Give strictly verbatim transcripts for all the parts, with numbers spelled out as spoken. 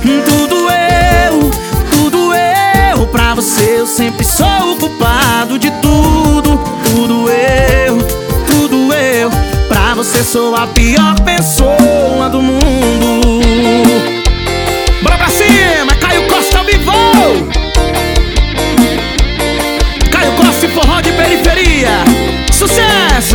Tudo eu, tudo eu. Pra você eu sempre sou o culpado de tudo. Tudo eu, tudo eu. Pra você sou a pior pessoa do mundo. Bora pra cima, Caio Costa ao vivo. Caio Costa e forró de periferia. Sucesso!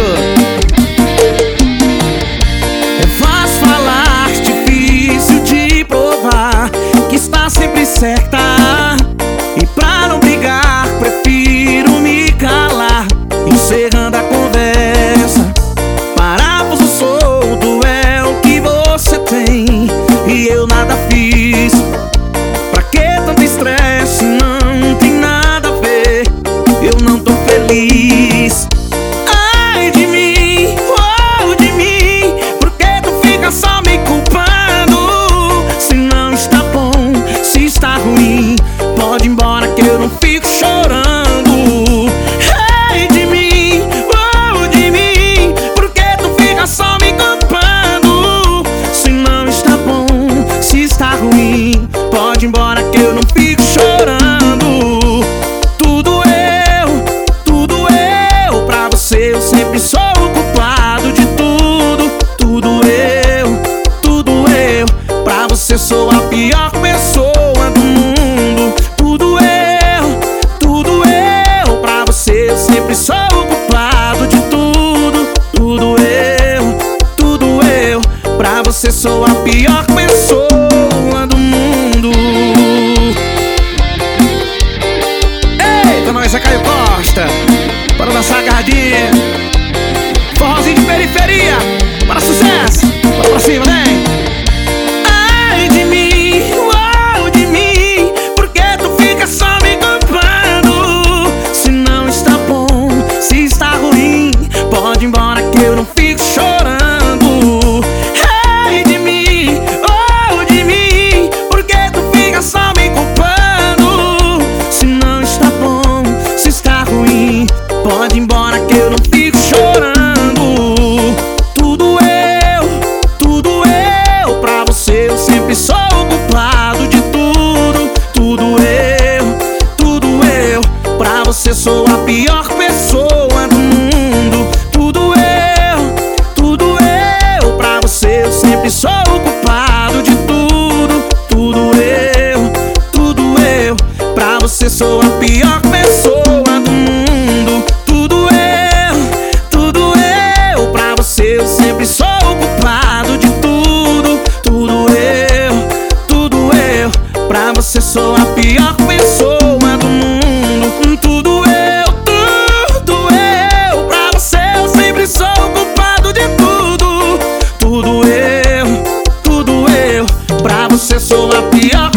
É fácil falar, difícil de provar que está sempre certa. E pra não brigar, prefiro me calar, encerrando a conversa. Parafuso solto é o que você tem e eu nada fiz. Pra que tanto estresse? Não tem nada a ver. Eu não tô feliz. Ai de mim, oh de mim. Por que tu fica só me culpando? Se não está bom, se está ruim, pode ir embora que eu não fico chorando. Ai de mim, oh de mim. Por que tu fica só me culpando? Se não está bom, se está ruim, pode ir embora que eu não fico chorando. Tudo eu, tudo eu. Pra você eu sempre sou o culpado de tudo. Tudo eu, tudo eu. Pra você sou a pior pessoa do mundo. Tudo eu, tudo eu. Pra você eu sempre sou o culpado de tudo. Tudo eu, tudo eu. Pra você sou a pior pessoa do mundo. Eita, nós é Caio Costa. Bora dançar agarradinha. Forrozinho de periferia. Para sucesso. Bora pra cima, vem. Ai de mim, uau de mim. Por que tu fica só me culpando? Se não está bom, se está ruim, pode ir embora que eu não fico chorando. Ai de mim, oh de mim. Por que tu fica só me culpando? Se não está bom, se está ruim, pode ir embora que eu não fico chorando. Tudo eu, tudo eu. Pra você eu sempre sou o culpado de tudo. Tudo eu, tudo eu. Pra você sou a pior pessoa do mundo. Tudo eu, tudo eu. Pra você eu sempre sou o culpado de tudo. Tudo eu, tudo eu. Pra você sou a pior pessoa do mundo. Tudo eu, tudo eu. Pra você eu sempre sou o culpado de tudo. Tudo eu, tudo eu. Pra você sou a pior pessoa do mundo. Tudo eu, tudo eu. Pra você eu sempre sou o culpado de tudo. Tudo eu, tudo eu. Pra você sou a pior